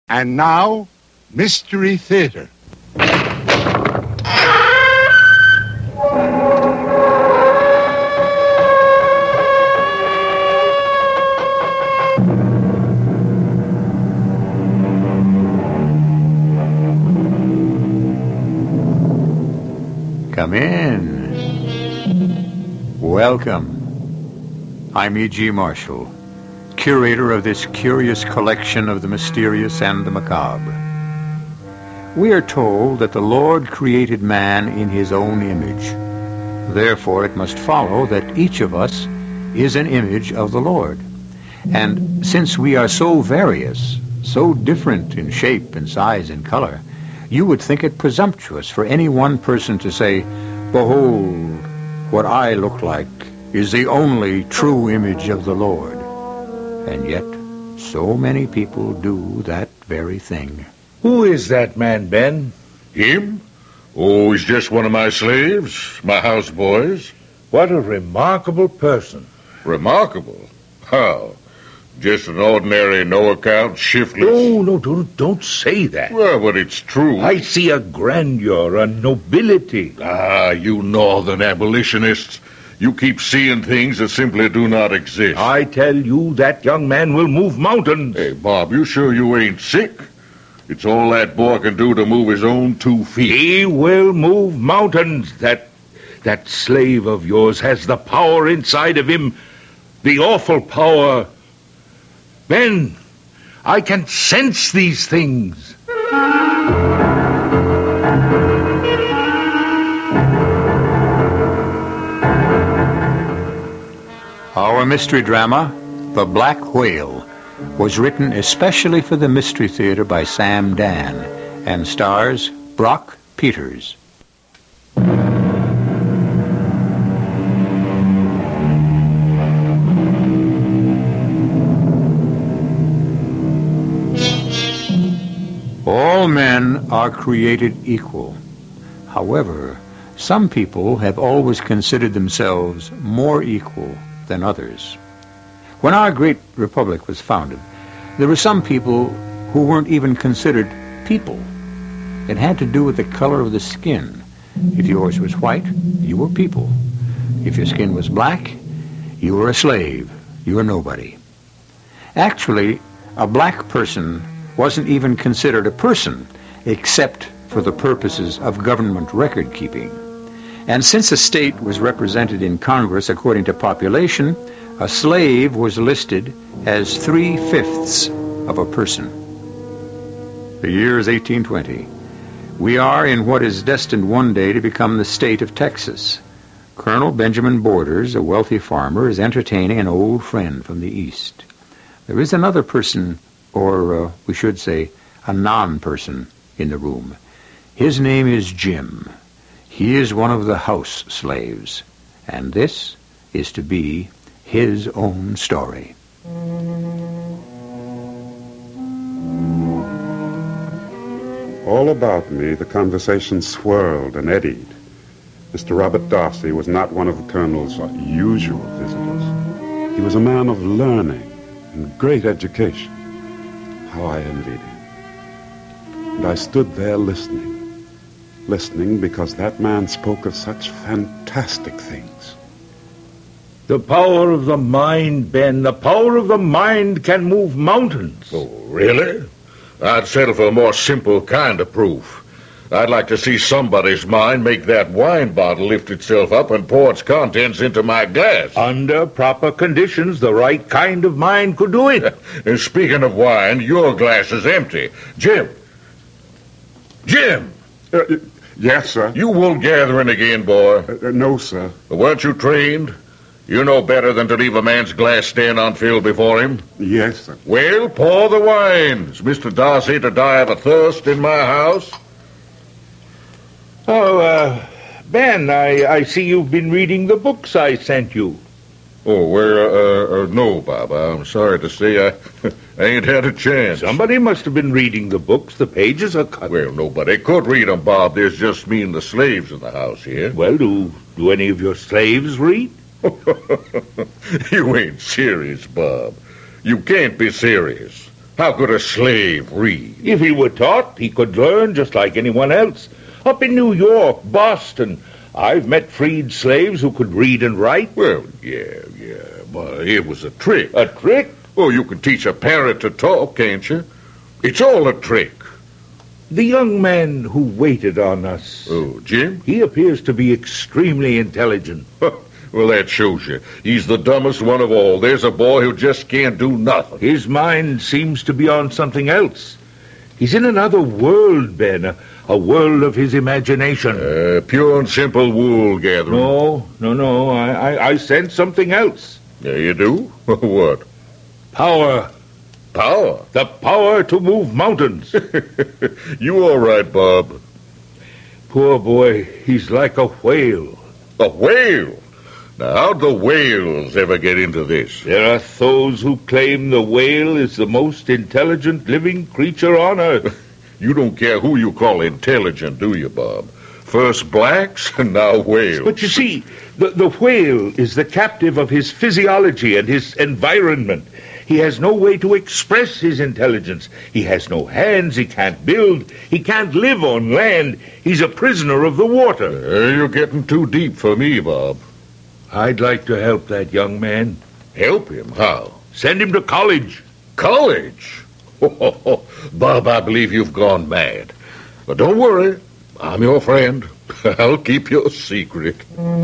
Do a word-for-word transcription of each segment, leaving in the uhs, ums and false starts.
And now, Mystery Theater. Come in. Welcome. I'm E G. Marshall, curator of this curious collection of the mysterious and the macabre. We are told that the Lord created man in his own image. Therefore, it must follow that each of us is an image of the Lord. And since we are so various, so different in shape and size and color, you would think it presumptuous for any one person to say, "Behold, what I look like is the only true image of the Lord." And yet, so many people do that very thing. Who is that man, Ben? Him? Oh, he's just one of my slaves, my houseboys. What a remarkable person. Remarkable? How? Just an ordinary, no-account, shiftless... No, no, don't, don't say that. Well, but it's true. I see a grandeur, a nobility. Ah, you northern abolitionists. You keep seeing things that simply do not exist. I tell you, that young man will move mountains. Hey, Bob, you sure you ain't sick? It's all that boy can do to move his own two feet. He will move mountains. That, that slave of yours has the power inside of him, the awful power. Ben, I can sense these things. Our mystery drama, The Black Whale, was written especially for the Mystery Theater by Sam Dan and stars Brock Peters. All men are created equal. However, some people have always considered themselves more equal than others. When our great republic was founded, there were some people who weren't even considered people. It had to do with the color of the skin. If yours was white, you were people. If your skin was black, you were a slave. You were nobody. Actually, a black person wasn't even considered a person, except for the purposes of government record keeping. And since a state was represented in Congress according to population, a slave was listed as three-fifths of a person. The year is eighteen twenty. We are in what is destined one day to become the state of Texas. Colonel Benjamin Borders, a wealthy farmer, is entertaining an old friend from the East. There is another person, or uh, we should say, a non-person in the room. His name is Jim. He is one of the house slaves, and this is to be his own story. All about me, the conversation swirled and eddied. Mister Robert Darcy was not one of the Colonel's usual visitors. He was a man of learning and great education. How I envied him. And I stood there listening. Listening because that man spoke of such fantastic things. The power of the mind, Ben. The power of the mind can move mountains. Oh, really? I'd settle for a more simple kind of proof. I'd like to see somebody's mind make that wine bottle lift itself up and pour its contents into my glass. Under proper conditions, the right kind of mind could do it. And speaking of wine, your glass is empty. Jim! Jim! Uh, yes, sir. You wool gathering again, boy? Uh, no, sir. Weren't you trained? You know better than to leave a man's glass stand unfilled before him. Yes, sir. Well, pour the wine. Is Mister Darcy to die of a thirst in my house? Oh, uh, Ben, I, I see you've been reading the books I sent you. Oh, well, uh, uh, no, Bob. I'm sorry to say I, I ain't had a chance. Somebody must have been reading the books. The pages are cut. Well, nobody could read 'em, Bob. There's just me and the slaves in the house here. Well, do, do any of your slaves read? You ain't serious, Bob. You can't be serious. How could a slave read? If he were taught, he could learn just like anyone else. Up in New York, Boston, I've met freed slaves who could read and write. Well, yeah, yeah, but it was a trick. A trick? Oh, you can teach a parrot to talk, can't you? It's all a trick. The young man who waited on us. Oh, Jim? He appears to be extremely intelligent. Well, that shows you. He's the dumbest one of all. There's a boy who just can't do nothing. His mind seems to be on something else. He's in another world, Ben, a, a world of his imagination. Uh, pure and simple wool gathering. No, no, no, I, I, I sense something else. Yeah, you do? What? Power. Power? The power to move mountains. You all right, Bob? Poor boy, he's like a whale. A whale? Now, how'd the whales ever get into this? There are those who claim the whale is the most intelligent living creature on Earth. You don't care who you call intelligent, do you, Bob? First blacks, and now whales. But you see, the, the whale is the captive of his physiology and his environment. He has no way to express his intelligence. He has no hands, he can't build, he can't live on land. He's a prisoner of the water. Uh, you're getting too deep for me, Bob. I'd like to help that young man. Help him? How? Send him to college. College? Bob, I believe you've gone mad. But don't worry. I'm your friend. I'll keep your secret.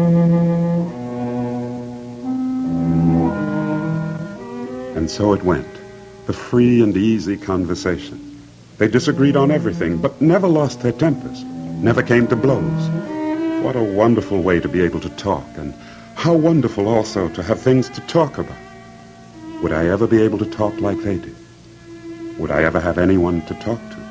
And so it went. The free and easy conversation. They disagreed on everything, but never lost their tempers. Never came to blows. What a wonderful way to be able to talk, and how wonderful also to have things to talk about. Would I ever be able to talk like they did? Would I ever have anyone to talk to?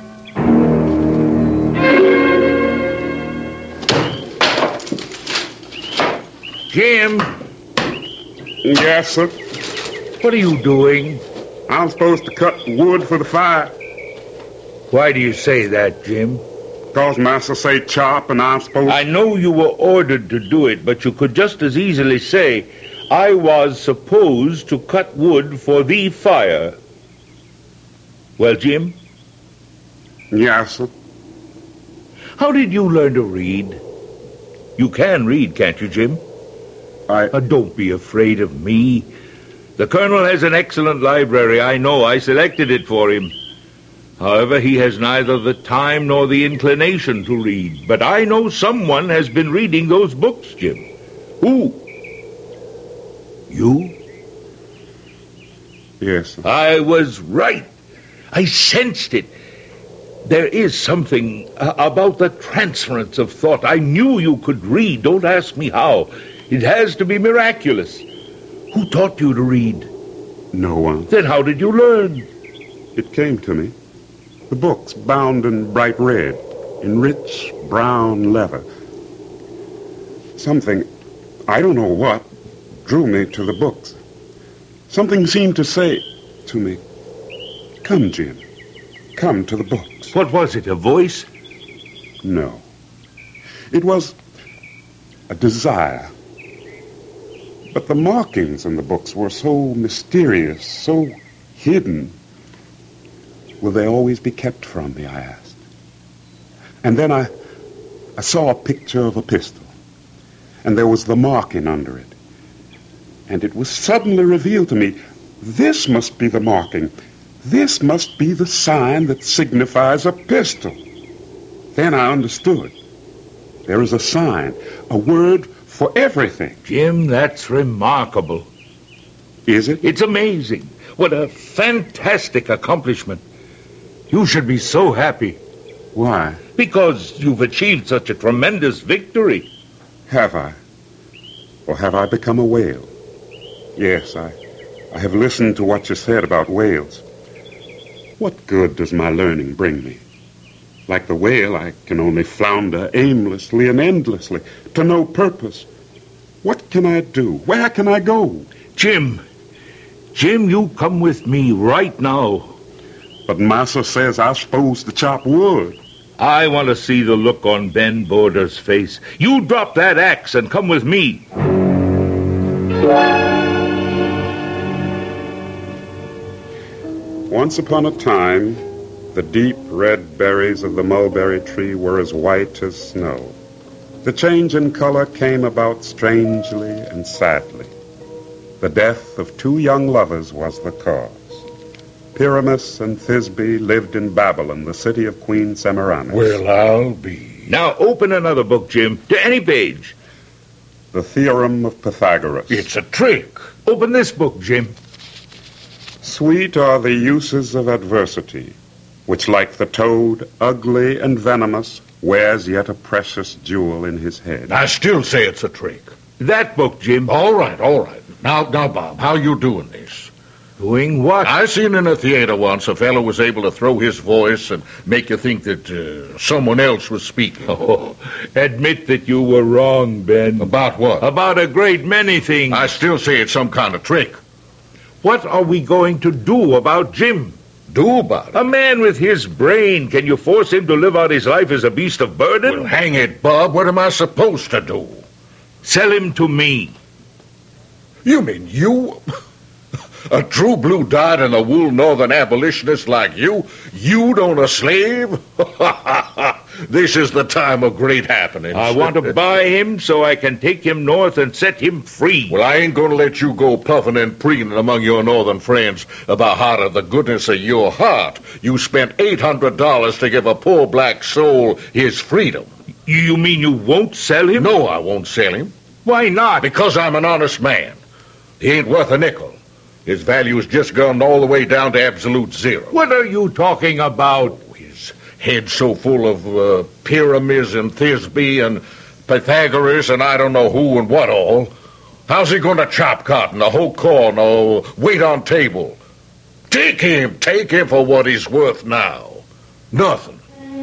Jim! Yes, sir. What are you doing? I'm supposed to cut wood for the fire. Why do you say that, Jim? Because Master say chop and I'm supposed... I know you were ordered to do it, but you could just as easily say, I was supposed to cut wood for the fire. Well, Jim? Yes, sir. How did you learn to read? You can read, can't you, Jim? I... Uh, don't be afraid of me. The Colonel has an excellent library, I know. I selected it for him. However, he has neither the time nor the inclination to read. But I know someone has been reading those books, Jim. Who? You? Yes, sir. I was right. I sensed it. There is something uh, about the transference of thought. I knew you could read. Don't ask me how. It has to be miraculous. Who taught you to read? No one. Then how did you learn? It came to me. The books bound in bright red, in rich brown leather. Something, I don't know what, drew me to the books. Something seemed to say to me, come, Jim, come to the books. What was it, a voice? No. It was a desire. But the markings in the books were so mysterious, so hidden. Will they always be kept from me, I asked. And then I, I saw a picture of a pistol, and there was the marking under it. And it was suddenly revealed to me, this must be the marking. This must be the sign that signifies a pistol. Then I understood. There is a sign, a word for everything. Jim, that's remarkable. Is it? It's amazing. What a fantastic accomplishment. You should be so happy. Why? Because you've achieved such a tremendous victory. Have I? Or have I become a whale? Yes, I, I have listened to what you said about whales. What good does my learning bring me? Like the whale, I can only flounder aimlessly and endlessly, to no purpose. What can I do? Where can I go? Jim, Jim, you come with me right now. But Massa says I'm supposed to chop wood. I want to see the look on Ben Border's face. You drop that axe and come with me. Once upon a time, the deep red berries of the mulberry tree were as white as snow. The change in color came about strangely and sadly. The death of two young lovers was the cause. Pyramus and Thisbe lived in Babylon, the city of Queen Semiramis. Well, I'll be. Now open another book, Jim, to any page. The Theorem of Pythagoras. It's a trick. Open this book, Jim. Sweet are the uses of adversity, which, like the toad, ugly and venomous, wears yet a precious jewel in his head. I still say it's a trick. That book, Jim. All right, all right. Now, now, Bob, how you doing this? Doing what? I seen in a theater once a fellow was able to throw his voice and make you think that uh, someone else was speaking. Oh, admit that you were wrong, Ben. About what? About a great many things. I still say it's some kind of trick. What are we going to do about Jim? Do about it? A man with his brain, can you force him to live out his life as a beast of burden? Well, hang it, Bob. What am I supposed to do? Sell him to me. You mean you? A true blue dyed-in-the-wool northern abolitionist like you? You'd own a slave? This is the time of great happenings. I want to buy him so I can take him north and set him free. Well, I ain't going to let you go puffing and preening among your northern friends about how, out of the goodness of your heart, you spent eight hundred dollars to give a poor black soul his freedom. You mean you won't sell him? No, I won't sell him. Why not? Because I'm an honest man. He ain't worth a nickel. His value's just gone all the way down to absolute zero. What are you talking about? His head's so full of uh, pyramids and Thisbe and Pythagoras and I don't know who and what all. How's he going to chop cotton, or hoe corn, or wait on table? Take him, take him for what he's worth now. Nothing.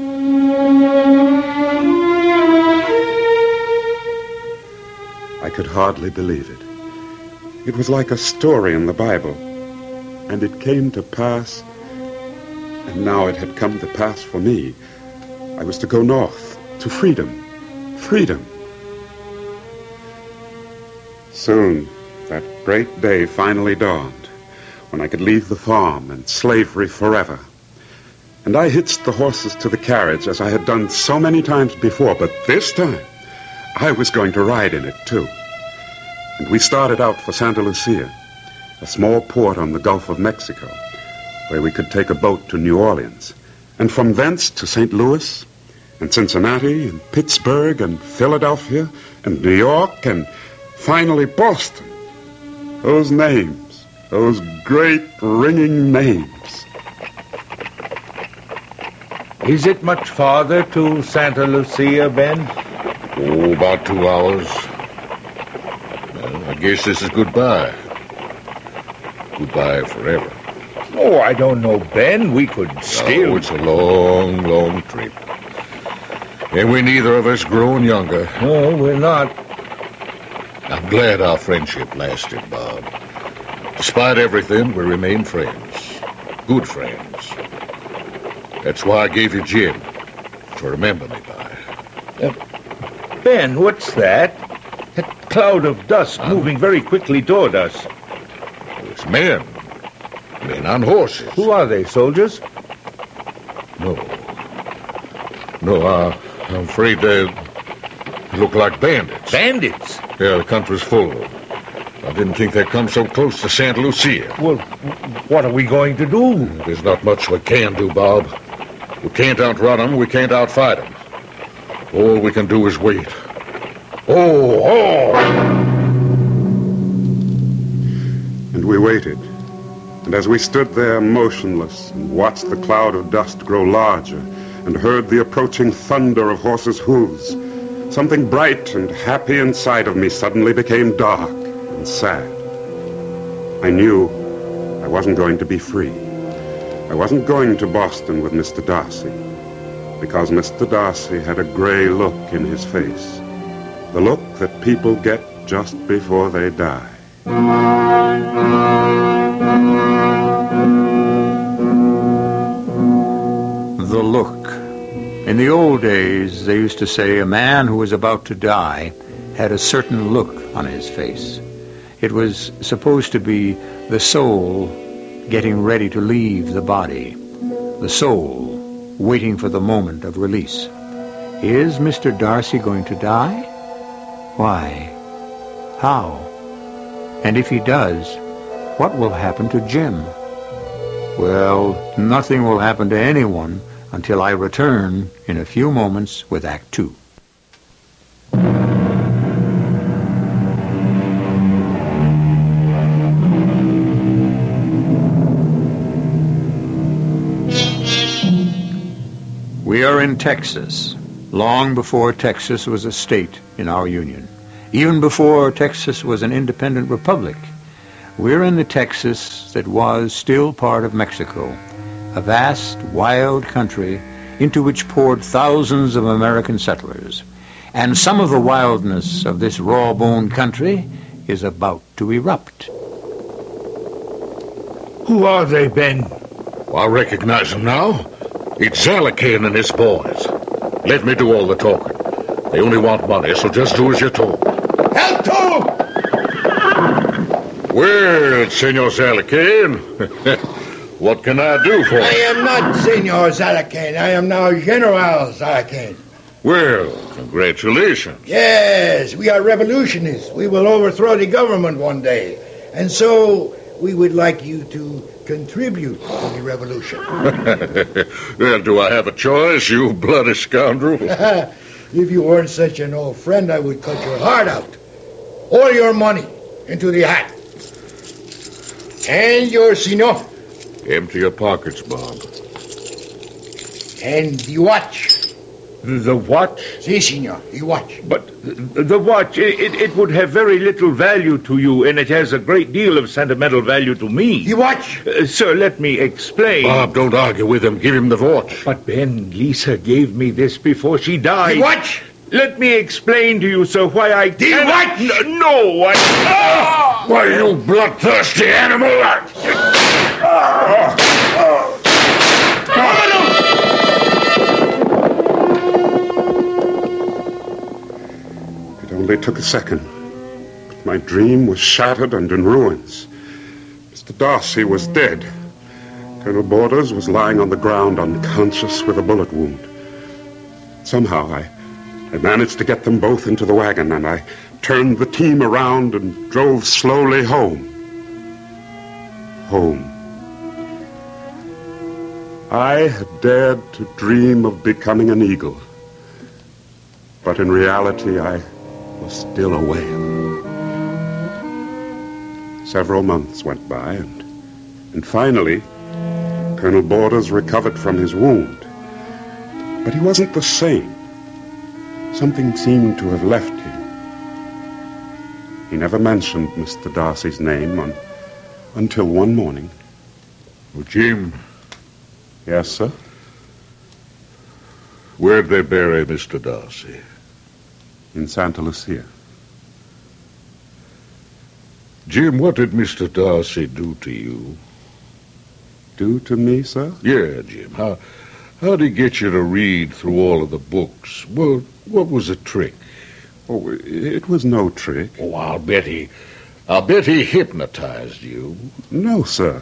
I could hardly believe it. It was like a story in the Bible. And it came to pass, and now it had come to pass for me. I was to go north, to freedom. Freedom. Soon, that great day finally dawned, when I could leave the farm and slavery forever. And I hitched the horses to the carriage as I had done so many times before, but this time, I was going to ride in it, too. And we started out for Santa Lucia, a small port on the Gulf of Mexico, where we could take a boat to New Orleans, and from thence to Saint Louis, and Cincinnati, and Pittsburgh, and Philadelphia, and New York, and finally Boston. Those names, those great ringing names. Is it much farther to Santa Lucia, Ben? Oh, about two hours. Well, I guess this is goodbye. Goodbye forever. Oh, I don't know, Ben. We could still... Oh, it's a long, long trip. And we neither of us grown younger. No, we're not. I'm glad our friendship lasted, Bob. Despite everything, we remain friends. Good friends. That's why I gave you Jim, to remember me by. Uh, Ben, what's that? That cloud of dust um, moving very quickly toward us. Oh, it's men. Men on horses. Who are they, soldiers? No. No, uh, I'm afraid they look like bandits. Bandits? Yeah, the country's full of them. I didn't think they'd come so close to Santa Lucia. Well, what are we going to do? There's not much we can do, Bob. We can't outrun them. We can't outfight them. All we can do is wait. Oh, oh! And we waited. And as we stood there motionless and watched the cloud of dust grow larger and heard the approaching thunder of horses' hooves, something bright and happy inside of me suddenly became dark and sad. I knew I wasn't going to be free. I wasn't going to Boston with Mister Darcy, because Mister Darcy had a gray look in his face, the look that people get just before they die. The look. In the old days, they used to say a man who was about to die had a certain look on his face. It was supposed to be the soul getting ready to leave the body, the soul waiting for the moment of release. Is Mister Darcy going to die? Why? How? And if he does, what will happen to Jim? Well, nothing will happen to anyone until I return in a few moments with Act Two. We are in Texas, long before Texas was a state in our Union, even before Texas was an independent republic. We're in the Texas that was still part of Mexico, a vast, wild country into which poured thousands of American settlers. And some of the wildness of this raw-boned country is about to erupt. Who are they, Ben? I recognize them now. It's Zalakane and his boys. Let me do all the talking. They only want money, so just do as you're told. Help to! Well, Senor Zalakane, what can I do for you? I am not Senor Zalakane. I am now General Zalakane. Well, congratulations. Yes, we are revolutionists. We will overthrow the government one day. And so we would like you to contribute to the revolution. Well, do I have a choice, you bloody scoundrel? If you weren't such an old friend, I would cut your heart out. All your money into the hat. And your sino. Empty your pockets, Bob. And the watch. The watch? Si, senor, the watch. But the watch, it, it would have very little value to you, and it has a great deal of sentimental value to me. The watch? Uh, sir, let me explain. Bob, don't argue with him. Give him the watch. But, Ben, Lisa gave me this before she died. The watch? Let me explain to you, sir, why I... The watch? No, no I... Ah! Why, you bloodthirsty animal! Ah! It only took a second, but my dream was shattered and in ruins. Mister Darcy was dead. Colonel Borders was lying on the ground unconscious with a bullet wound. Somehow I, I managed to get them both into the wagon, and I turned the team around and drove slowly home. Home. I had dared to dream of becoming an eagle, but in reality I was still a whale. Several months went by, and, and finally, Colonel Borders recovered from his wound. But he wasn't the same. Something seemed to have left him. He never mentioned Mister Darcy's name on, until one morning. Oh, Jim. Yes, sir? Where'd they bury Mister Darcy? In Santa Lucia. Jim, what did Mister Darcy do to you? Do to me, sir? Yeah, Jim. How, how'd he get you to read through all of the books? Well, what was the trick? Oh, it was no trick. Oh, I'll bet he... I'll bet he hypnotized you. No, sir.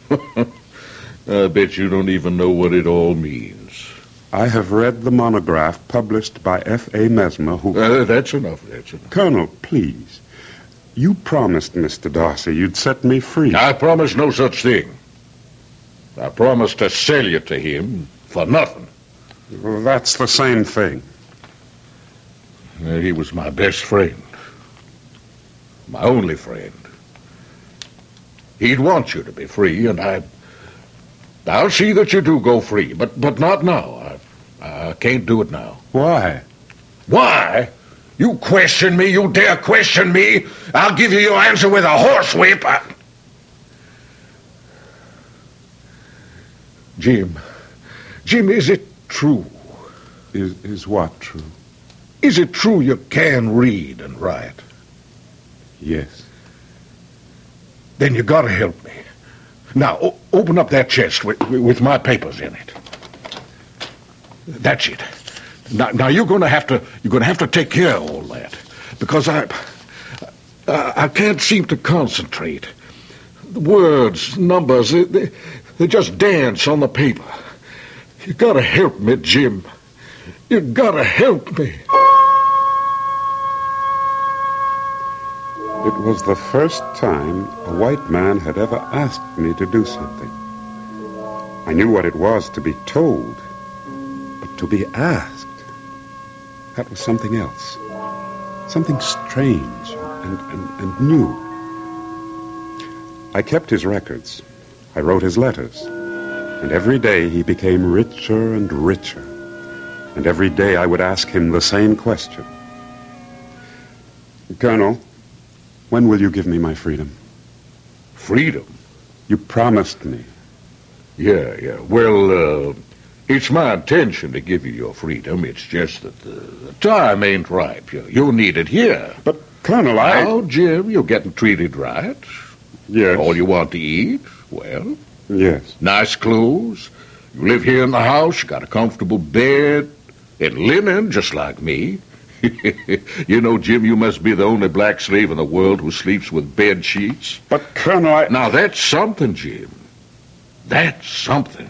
I bet you don't even know what it all means. I have read the monograph published by F A Mesmer, who... Uh, that's enough, that's enough. Colonel, please. You promised Mister Darcy you'd set me free. I promised no such thing. I promised to sell you to him for nothing. Well, that's the same thing. Uh, he was my best friend. My only friend. He'd want you to be free, and I... I'll see that you do go free, but but not now. I, I can't do it now. Why? Why? You question me, you dare question me? I'll give you your answer with a horsewhip. I... Jim, Jim, is it true? Is, is what true? Is it true you can read and write? Yes. Then you gotta help me. Now, o- open up that chest with, with my papers in it. That's it. Now, now you're gonna have to you're gonna have to take care of all that, because I I, I can't seem to concentrate. The words, numbers, they, they, they just dance on the paper. You gotta help me, Jim. You gotta help me. It was the first time a white man had ever asked me to do something. I knew what it was to be told, but to be asked, that was something else. Something strange and, and, and new. I kept his records. I wrote his letters. And every day he became richer and richer. And every day I would ask him the same question. Colonel, when will you give me my freedom? Freedom? You promised me. Yeah, yeah. Well, uh, it's my intention to give you your freedom. It's just that the, the time ain't ripe. You, you'll need it here. But, Colonel, I... Now, Jim, you're getting treated right. Yes. All you want to eat? Well... Yes. Nice clothes. You live here in the house. You got a comfortable bed. And linen, just like me. You know, Jim, you must be the only black slave in the world who sleeps with bed sheets. But, Colonel, I... Now, that's something, Jim. That's something.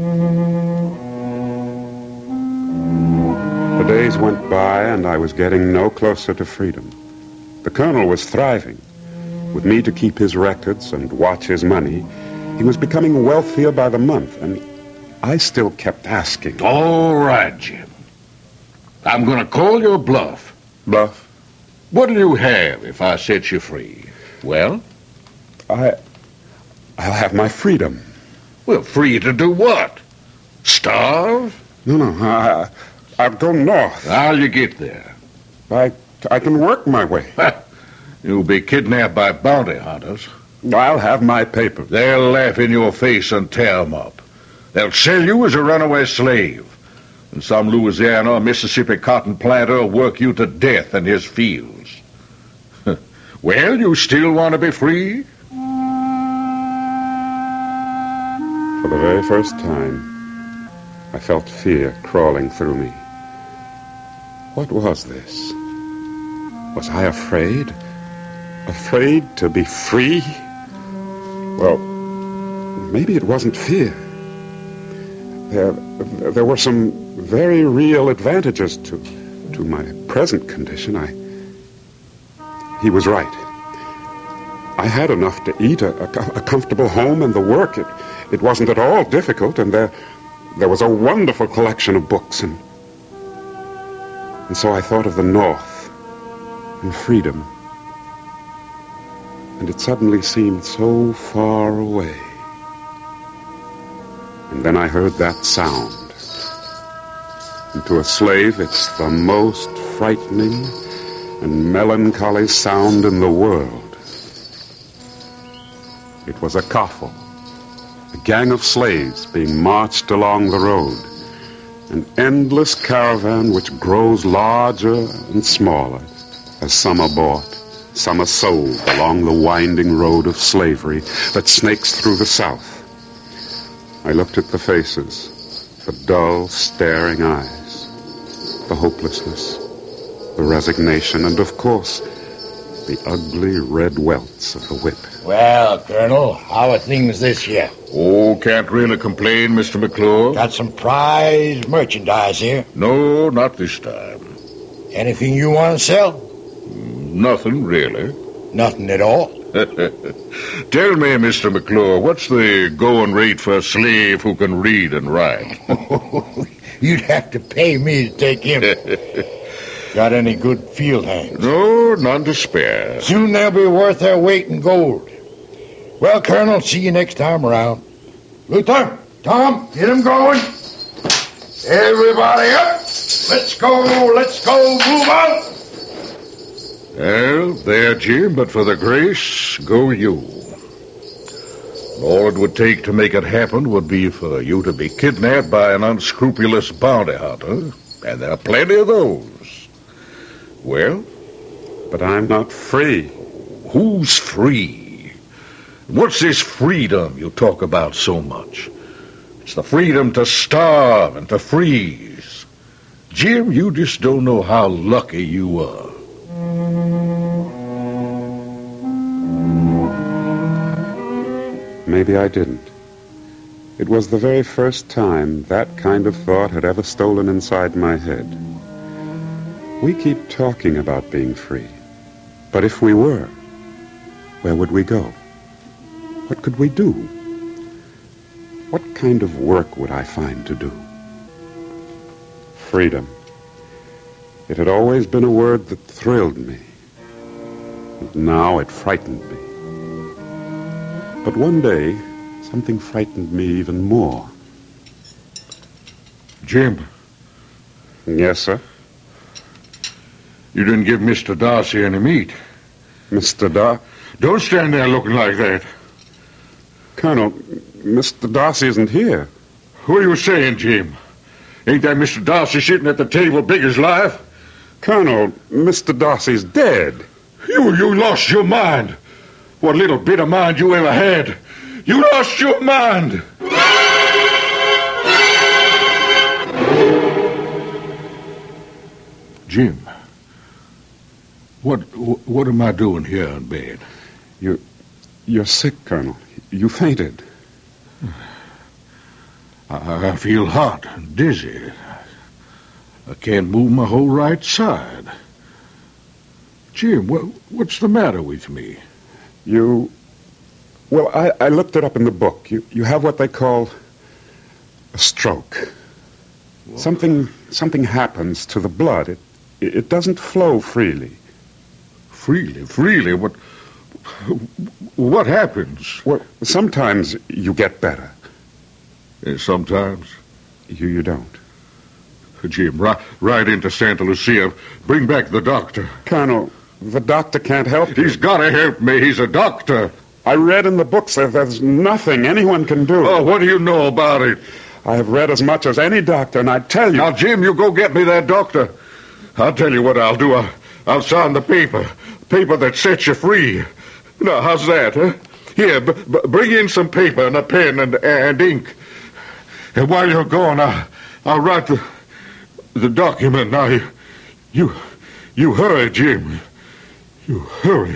The days went by, and I was getting no closer to freedom. The Colonel was thriving. With me to keep his records and watch his money, he was becoming wealthier by the month, and I still kept asking. All right, Jim. I'm going to call your bluff. Bluff? What'll you have if I set you free? Well? I... I'll have my freedom. Well, free to do what? Starve? No, no, I... I'll go north. How'll you get there? I... I can work my way. You'll be kidnapped by bounty hunters. I'll have my papers. They'll laugh in your face and tear 'em up. They'll sell you as a runaway slave. And some Louisiana or Mississippi cotton planter will work you to death in his fields. Well, you still want to be free? For the very first time, I felt fear crawling through me. What was this? Was I afraid? Afraid to be free? Well, maybe it wasn't fear. There, there were some very real advantages to, to my present condition. I, he was right. I had enough to eat, a, a, a comfortable home, and the work. It, it wasn't at all difficult, and there, there was a wonderful collection of books, and, and so I thought of the North and freedom. And it suddenly seemed so far away. And then I heard that sound. And to a slave, it's the most frightening and melancholy sound in the world. It was a coffle, a gang of slaves being marched along the road, an endless caravan which grows larger and smaller as some are bought. Some are sold along the winding road of slavery that snakes through the South. I looked at the faces, the dull, staring eyes, the hopelessness, the resignation, and, of course, the ugly red welts of the whip. Well, Colonel, how are things this year? Oh, can't really complain, Mister McClure. Got some prize merchandise here? No, not this time. Anything you want to sell? Nothing, really. Nothing at all? Tell me, Mister McClure, what's the going rate for a slave who can read and write? You'd have to pay me to take him. Got any good field hands? No, none to spare. Soon they'll be worth their weight in gold. Well, Colonel, see you next time around. Luther, Tom, get him going. Everybody up. Let's go, let's go, move on. Well, there, Jim, but for the grace, go you. All it would take to make it happen would be for you to be kidnapped by an unscrupulous bounty hunter, and there are plenty of those. Well? But I'm not free. Who's free? What's this freedom you talk about so much? It's the freedom to starve and to freeze. Jim, you just don't know how lucky you are. maybe I didn't. It was the very first time that kind of thought had ever stolen inside my head. We keep talking about being free, but if we were, where would we go? What could we do? What kind of work would I find to do? Freedom. It had always been a word that thrilled me. And now it frightened me. But one day, something frightened me even more. Jim. Yes, sir? You didn't give Mister Darcy any meat. Mister Dar... Don't stand there looking like that. Colonel, Mister Darcy isn't here. What are you saying, Jim? Ain't that Mister Darcy sitting at the table big as life? Colonel, Mister Darcy's dead. You, you lost your mind. What little bit of mind you ever had. You lost your mind. Jim, what what am I doing here in bed? You're, you're sick, Colonel. You fainted. I, I feel hot and dizzy. I can't move my whole right side. Jim, what, what's the matter with me? You... Well, I, I looked it up in the book. You, you have what they call a stroke. What? Something something happens to the blood. It, it doesn't flow freely. Freely? Freely? What, what happens? Well, sometimes you get better. Uh, sometimes? You, you don't. Jim, right, right into Santa Lucia. Bring back the doctor. Colonel, the doctor can't help you. He's got to help me. He's a doctor. I read in the books that there's nothing anyone can do. Oh, what do you know about it? I have read as much as any doctor, and I tell you... Now, Jim, you go get me that doctor. I'll tell you what I'll do. I'll, I'll sign the paper. Paper that sets you free. Now, how's that, huh? Here, b- b- bring in some paper and a pen and, and ink. And while you're gone, I'll, I'll write the... The document. Now, you, you, you hurry, Jim. You hurry.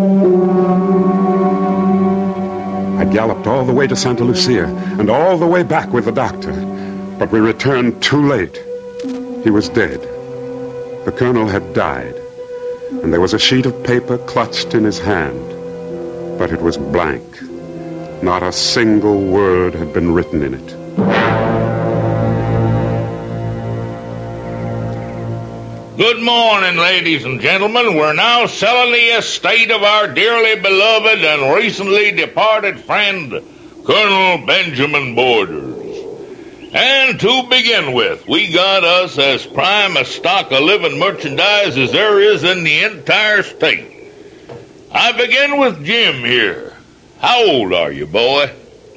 I galloped all the way to Santa Lucia and all the way back with the doctor. But we returned too late. He was dead. The colonel had died, and there was a sheet of paper clutched in his hand. But it was blank. Not a single word had been written in it. Good morning, ladies and gentlemen. We're now selling the estate of our dearly beloved and recently departed friend, Colonel Benjamin Borders. And to begin with, we got us as prime a stock of living merchandise as there is in the entire state. I begin with Jim here. How old are you, boy?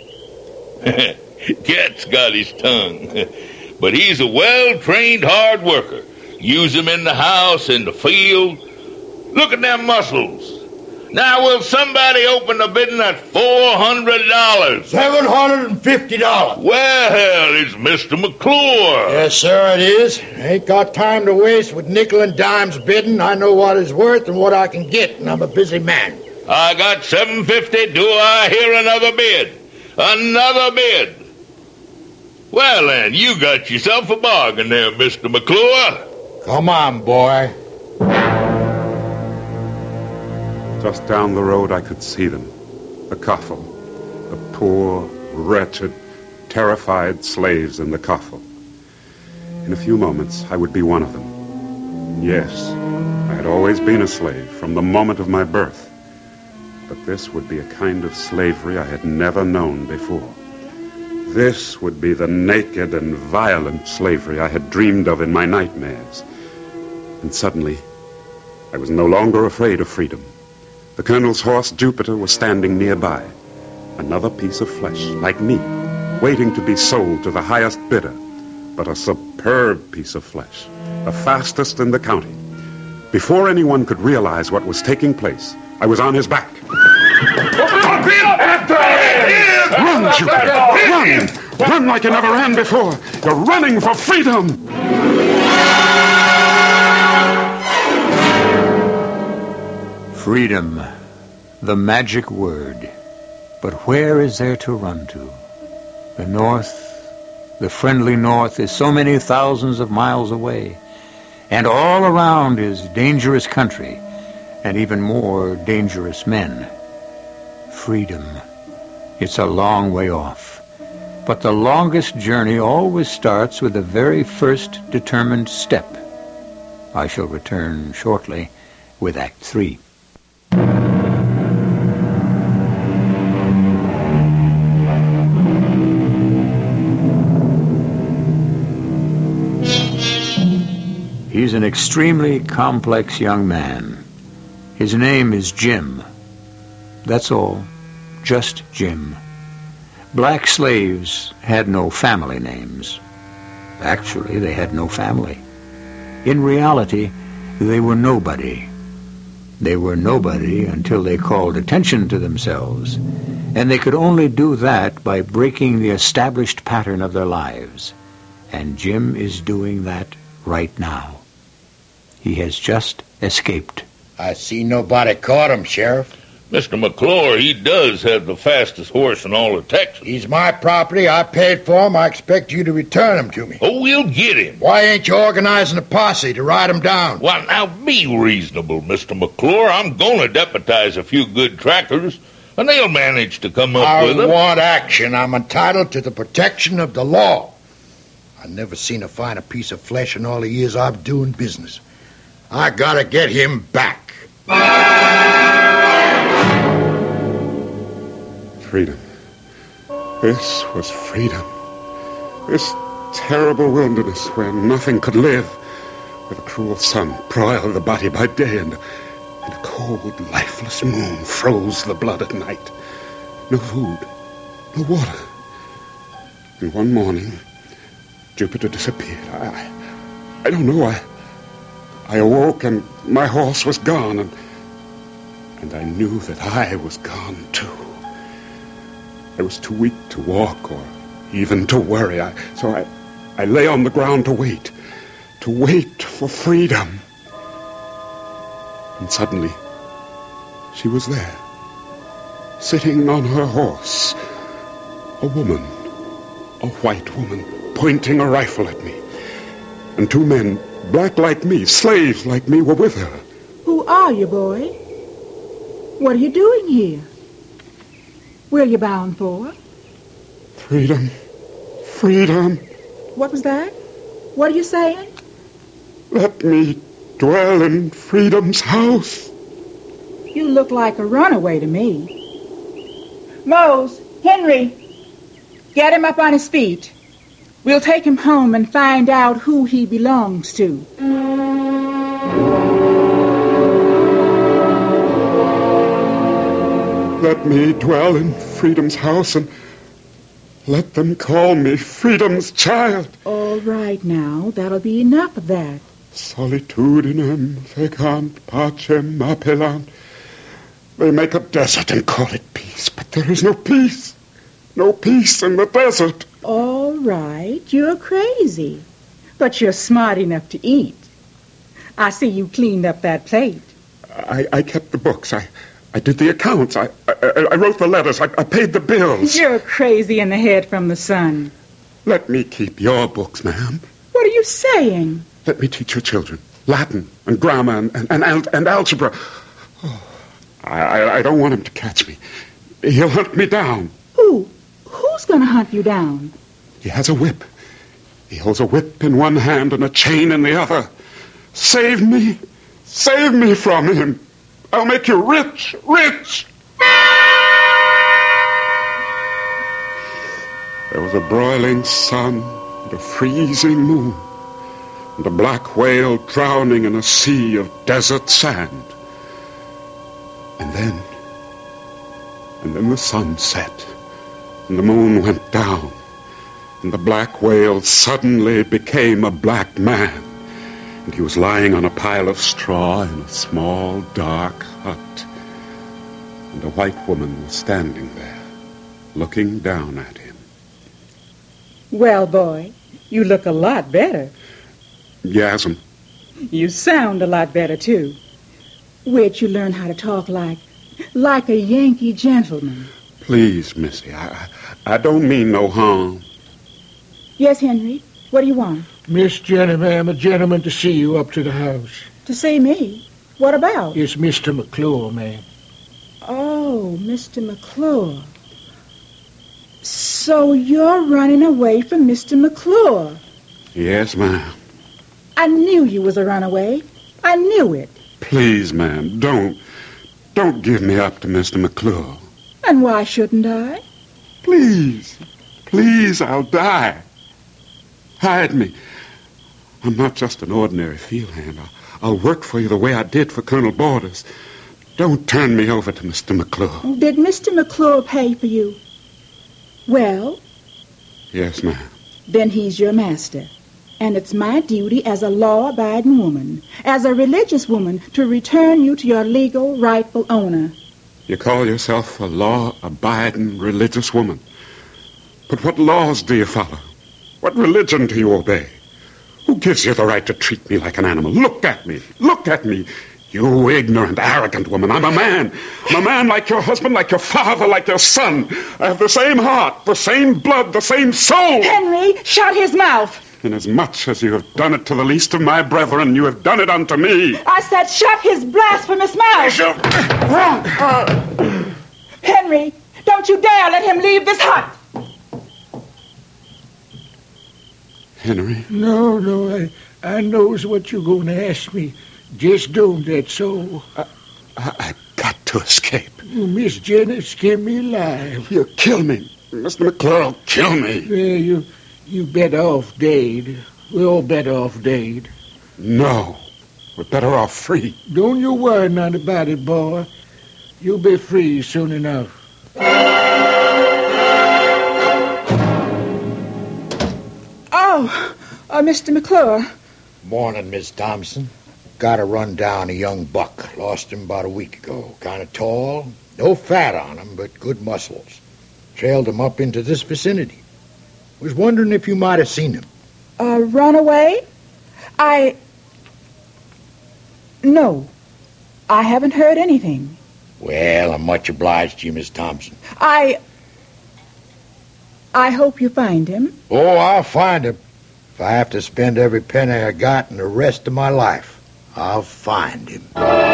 Cat's got his tongue. But he's a well-trained hard worker. Use him in the house, in the field. Look at them muscles. Now, will somebody open the bidding at four hundred dollars? seven hundred fifty dollars. Well, it's Mister McClure. Yes, sir, it is. Ain't got time to waste with nickel and dimes bidding. I know what it's worth and what I can get, and I'm a busy man. I got seven fifty. Do I hear another bid? Another bid. Well, then, you got yourself a bargain there, Mister McClure. Come on, boy. Just down the road, I could see them. The coffle. The poor, wretched, terrified slaves in the coffle. In a few moments, I would be one of them. Yes, I had always been a slave from the moment of my birth. But this would be a kind of slavery I had never known before. This would be the naked and violent slavery I had dreamed of in my nightmares. And suddenly, I was no longer afraid of freedom. The colonel's horse, Jupiter, was standing nearby. Another piece of flesh, like me, waiting to be sold to the highest bidder. But a superb piece of flesh, the fastest in the county. Before anyone could realize what was taking place, I was on his back. Run, Jupiter! Run! Run like you never ran before! You're running for freedom! Freedom, the magic word. But where is there to run to? The North, the friendly North, is so many thousands of miles away, and all around is dangerous country, and even more dangerous men. Freedom. It's a long way off. But the longest journey always starts with the very first determined step. I shall return shortly with Act Three. He's an extremely complex young man. His name is Jim. That's all. Just Jim. Black slaves had no family names. Actually, they had no family. In reality, they were nobody. They were nobody until they called attention to themselves, and they could only do that by breaking the established pattern of their lives. And Jim is doing that right now. He has just escaped. I see nobody caught him, Sheriff. Mister McClure, he does have the fastest horse in all of Texas. He's my property. I paid for him. I expect you to return him to me. Oh, we'll get him. Why ain't you organizing a posse to ride him down? Well, now, be reasonable, Mister McClure. I'm going to deputize a few good trackers, and they'll manage to come up I with him. I want action. I'm entitled to the protection of the law. I've never seen a finer piece of flesh in all the years I've doing business. I gotta get him back. Freedom. This was freedom. This terrible wilderness where nothing could live, where the cruel sun broiled the body by day and, and a cold, lifeless moon froze the blood at night. No food, no water. And one morning, Jupiter disappeared. I, I don't know. I, I awoke and my horse was gone, and, and I knew that I was gone too. I was too weak to walk or even to worry. I, so I, I lay on the ground to wait, to wait for freedom. And suddenly, she was there, sitting on her horse, a woman, a white woman, pointing a rifle at me. And two men, black like me, slaves like me, were with her. Who are you, boy? What are you doing here? Where are you bound for? Freedom. Freedom. What was that? What are you saying? Let me dwell in freedom's house. You look like a runaway to me. Mose, Henry, get him up on his feet. We'll take him home and find out who he belongs to. Let me dwell in freedom's house and let them call me freedom's child. All right now, that'll be enough of that. Solitudinem fecant pacem appellant. They make a desert and call it peace, but there is no peace. No peace in the desert. All right, you're crazy, but you're smart enough to eat. I see you cleaned up that plate. I, I kept the books. I, I did the accounts. I, I, I wrote the letters. I, I paid the bills. You're crazy in the head from the sun. Let me keep your books, ma'am. What are you saying? Let me teach your children Latin and grammar and, and, and, al- and algebra. Oh, I, I, I don't want him to catch me. He'll hunt me down. Who? Who's going to hunt you down? He has a whip. He holds a whip in one hand and a chain in the other. Save me. Save me from him. I'll make you rich, rich. There was a broiling sun and a freezing moon and a black whale drowning in a sea of desert sand. And then, and then the sun set and the moon went down and the black whale suddenly became a black man. And he was lying on a pile of straw in a small, dark hut. And a white woman was standing there, looking down at him. Well, boy, you look a lot better. Yas'm. You sound a lot better, too. Where'd you learn how to talk like, like a Yankee gentleman? Please, Missy, I, I don't mean no harm. Yes, Henry. What do you want? Miss Jenny, ma'am, a gentleman to see you up to the house. To see me? What about? It's Mister McClure, ma'am. Oh, Mister McClure. So you're running away from Mister McClure? Yes, ma'am. I knew you was a runaway. I knew it. Please, ma'am, don't. Don't give me up to Mister McClure. And why shouldn't I? Please. Please, I'll die. Hide me. I'm not just an ordinary field hand. I'll, I'll work for you the way I did for Colonel Borders. Don't turn me over to Mister McClure. Did Mister McClure pay for you? Well? Yes, ma'am. Then he's your master. And it's my duty as a law-abiding woman, as a religious woman, to return you to your legal, rightful owner. You call yourself a law-abiding religious woman. But what laws do you follow? What religion do you obey? Who gives you the right to treat me like an animal? Look at me. Look at me. You ignorant, arrogant woman. I'm a man. I'm a man like your husband, like your father, like your son. I have the same heart, the same blood, the same soul. Henry, shut his mouth. Inasmuch as you have done it to the least of my brethren, you have done it unto me. I said shut his blasphemous mouth. Henry, don't you dare let him leave this hut. Henry? No, no, I, I knows what you're going to ask me. Just don't, that's all. I, I, I've got to escape. Oh, Miss Jenny, skin me alive. You'll kill me. Mister McClure will kill me. Yeah, you, you better off dead. We're all better off dead. No, we're better off free. Don't you worry none about it, boy. You'll be free soon enough. Oh, uh, Mister McClure. Morning, Miss Thompson. Got to run down a young buck. Lost him about a week ago. Kind of tall. No fat on him, but good muscles. Trailed him up into this vicinity. Was wondering if you might have seen him. Uh, run away? I... No. I haven't heard anything. Well, I'm much obliged to you, Miss Thompson. I... I hope you find him. Oh, I'll find him. If I have to spend every penny I got in the rest of my life, I'll find him.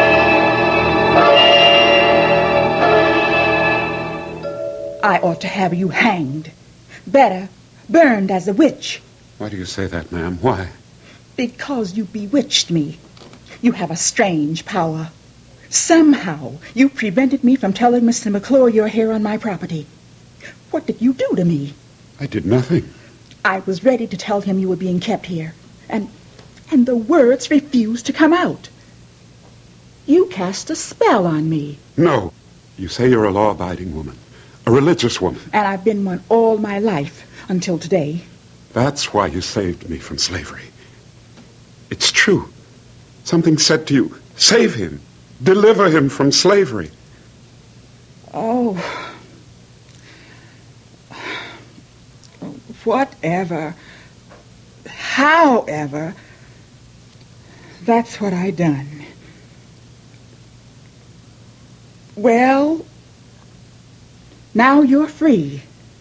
I ought to have you hanged. Better, burned as a witch. Why do you say that, ma'am? Why? Because you bewitched me. You have a strange power. Somehow, you prevented me from telling Mister McClure you're here on my property. What did you do to me? I did nothing. I was ready to tell him you were being kept here, and and the words refused to come out. You cast a spell on me. No. You say you're a law-abiding woman, a religious woman. And I've been one all my life, until today. That's why you saved me from slavery. It's true. Something said to you, save him, deliver him from slavery. Oh... Whatever, however, that's what I done. Well, now you're free.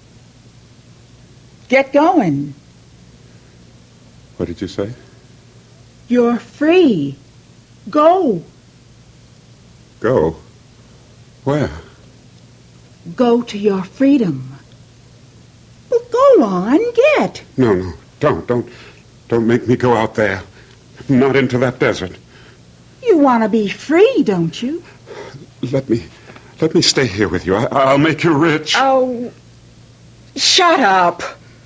Get going. What did you say? You're free. Go. Go? Where? Go to your freedom. Well, go on, get. No, no, don't, don't, don't make me go out there. Not into that desert. You want to be free, don't you? Let me, let me stay here with you. I, I'll make you rich. Oh, shut up.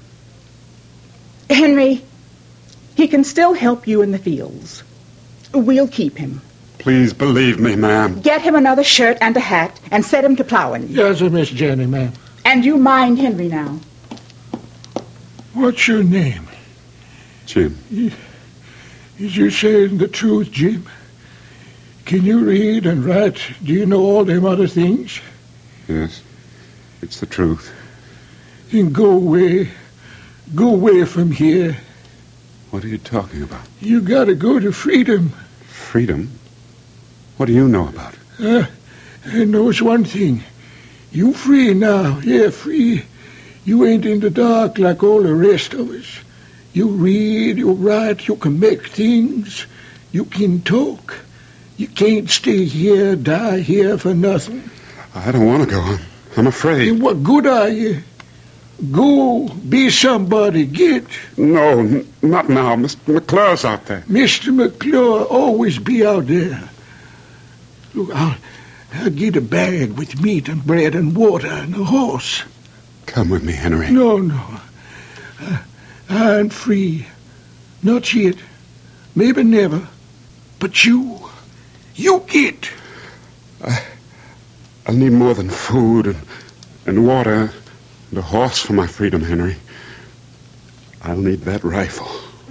Henry, he can still help you in the fields. We'll keep him. Please believe me, ma'am. Get him another shirt and a hat and set him to plowing. Yes, Miss Jenny, ma'am. And you mind Henry now. What's your name? Jim. Is you saying the truth, Jim? Can you read and write? Do you know all them other things? Yes, it's the truth. Then go away. Go away from here. What are you talking about? You gotta go to freedom. Freedom? What do you know about it? Uh, I knows one thing. You free now. Yeah, free. You ain't in the dark like all the rest of us. You read, you write, you can make things. You can talk. You can't stay here, die here for nothing. I don't want to go. I'm, I'm afraid. Hey, what good are you? Go, be somebody, get. No, n- not now. Mister McClure's out there. Mister McClure always be out there. Look, I'll, I'll get a bag with meat and bread and water and a horse. Come with me, Henry. No, no. I, I'm free. Not yet. Maybe never. But you, you get. I, I'll need more than food and, and water and a horse for my freedom, Henry. I'll need that rifle.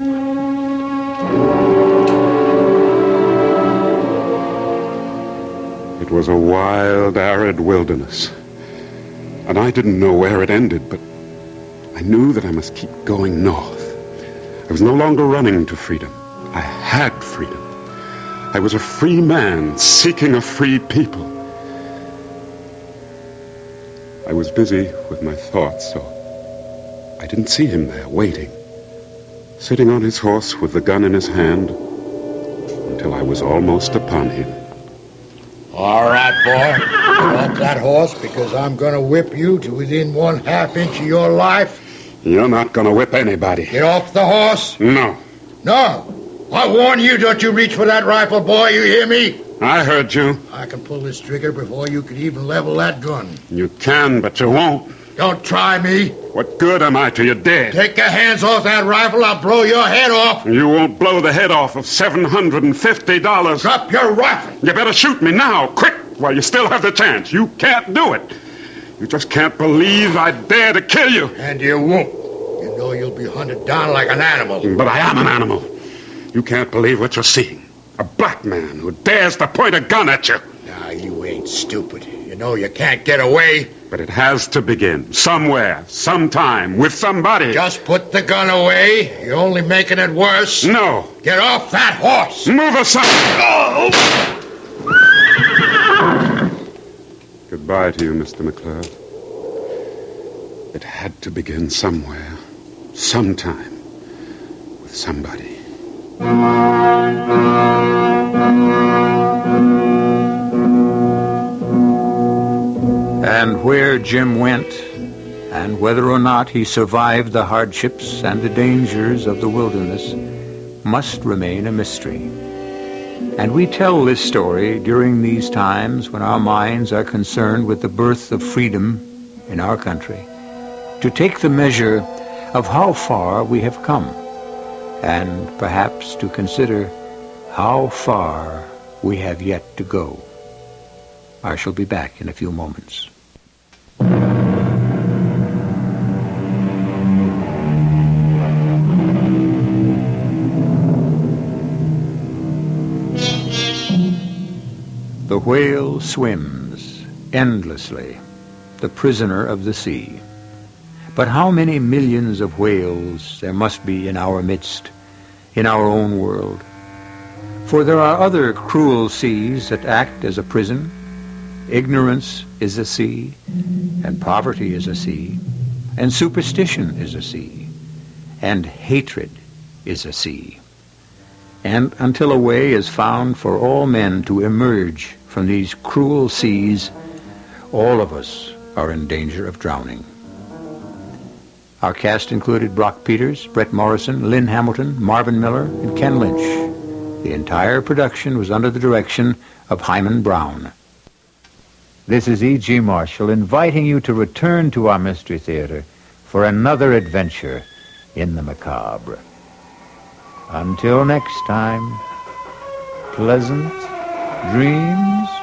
It was a wild, arid wilderness. And I didn't know where it ended, but I knew that I must keep going north. I was no longer running to freedom. I had freedom. I was a free man seeking a free people. I was busy with my thoughts, so I didn't see him there, waiting, sitting on his horse with the gun in his hand, until I was almost upon him. All right, boy. Get off that horse, because I'm going to whip you to within one half inch of your life. You're not going to whip anybody. Get off the horse. No. No. I warn you, don't you reach for that rifle, boy, you hear me? I heard you. I can pull this trigger before you can even level that gun. You can, but you won't. Don't try me. What good am I till you're dead? Take your hands off that rifle, I'll blow your head off. You won't blow the head off of seven hundred fifty dollars. Drop your rifle. You better shoot me now, quick, while you still have the chance. You can't do it. You just can't believe I dare to kill you. And you won't. You know you'll be hunted down like an animal. But I am an animal. You can't believe what you're seeing. A black man who dares to point a gun at you. Now, you ain't stupid. You know you can't get away. But it has to begin. Somewhere, sometime, with somebody. Just put the gun away. You're only making it worse. No. Get off that horse. Move aside. Oh. Goodbye to you, Mister McClure. It had to begin somewhere, sometime, with somebody. And where Jim went, and whether or not he survived the hardships and the dangers of the wilderness, must remain a mystery. And we tell this story during these times when our minds are concerned with the birth of freedom in our country, to take the measure of how far we have come, and perhaps to consider how far we have yet to go. I shall be back in a few moments. The whale swims endlessly, the prisoner of the sea. But how many millions of whales there must be in our midst, in our own world? For there are other cruel seas that act as a prison. Ignorance is a sea, and poverty is a sea, and superstition is a sea, and hatred is a sea. And until a way is found for all men to emerge from these cruel seas, all of us are in danger of drowning. Our cast included Brock Peters, Brett Morrison, Lynn Hamilton, Marvin Miller, and Ken Lynch. The entire production was under the direction of Hyman Brown. This is E G. Marshall inviting you to return to our Mystery Theater for another adventure in the macabre. Until next time, pleasant dreams.